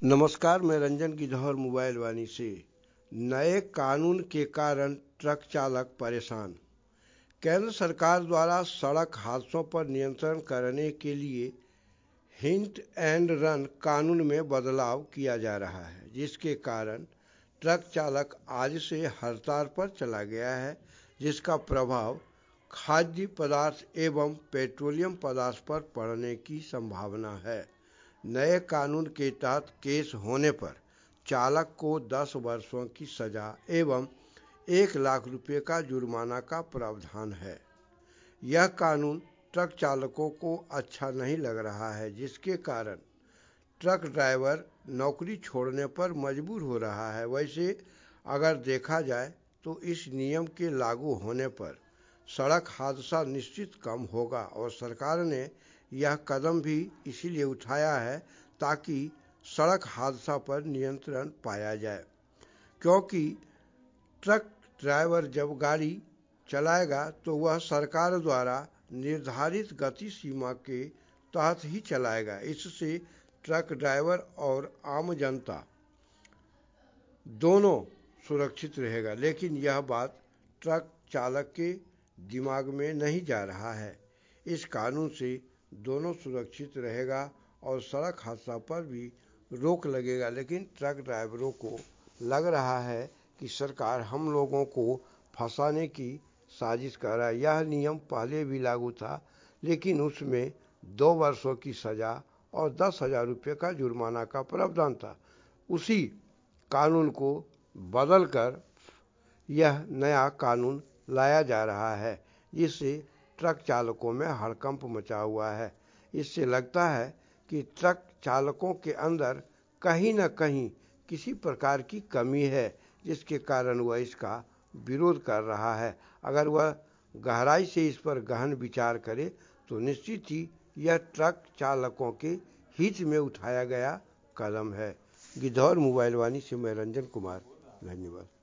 नमस्कार, मैं रंजन गिद्धौर मोबाइल वाणी से। नए कानून के कारण ट्रक चालक परेशान। केंद्र सरकार द्वारा सड़क हादसों पर नियंत्रण करने के लिए हिट एंड रन कानून में बदलाव किया जा रहा है, जिसके कारण ट्रक चालक आज से हड़ताल पर चला गया है, जिसका प्रभाव खाद्य पदार्थ एवं पेट्रोलियम पदार्थ पर पड़ने की संभावना है। नए कानून के तहत केस होने पर चालक को 10 वर्षों की सजा एवं 1 लाख रुपए का जुर्माना का प्रावधान है। यह कानून ट्रक चालकों को अच्छा नहीं लग रहा है, जिसके कारण ट्रक ड्राइवर नौकरी छोड़ने पर मजबूर हो रहा है। वैसे अगर देखा जाए तो इस नियम के लागू होने पर सड़क हादसा निश्चित कम होगा और सरकार ने यह कदम भी इसीलिए उठाया है ताकि सड़क हादसा पर नियंत्रण पाया जाए, क्योंकि ट्रक ड्राइवर जब गाड़ी चलाएगा तो वह सरकार द्वारा निर्धारित गति सीमा के तहत ही चलाएगा। इससे ट्रक ड्राइवर और आम जनता दोनों सुरक्षित रहेगा, लेकिन यह बात ट्रक चालक के दिमाग में नहीं जा रहा है। इस कानून से दोनों सुरक्षित रहेगा और सड़क हादसा पर भी रोक लगेगा, लेकिन ट्रक ड्राइवरों को लग रहा है कि सरकार हम लोगों को फंसाने की साजिश कर रहा है। यह नियम पहले भी लागू था, लेकिन उसमें 2 वर्षों की सज़ा और 10,000 रुपये का जुर्माना का प्रावधान था। उसी कानून को बदलकर यह नया कानून लाया जा रहा है, जिससे ट्रक चालकों में हड़कंप मचा हुआ है। इससे लगता है कि ट्रक चालकों के अंदर कहीं न कहीं किसी प्रकार की कमी है, जिसके कारण वह इसका विरोध कर रहा है। अगर वह गहराई से इस पर गहन विचार करे तो निश्चित ही यह ट्रक चालकों के हित में उठाया गया कदम है। गिद्धौर मोबाइल वाणी से मैं रंजन कुमार, धन्यवाद।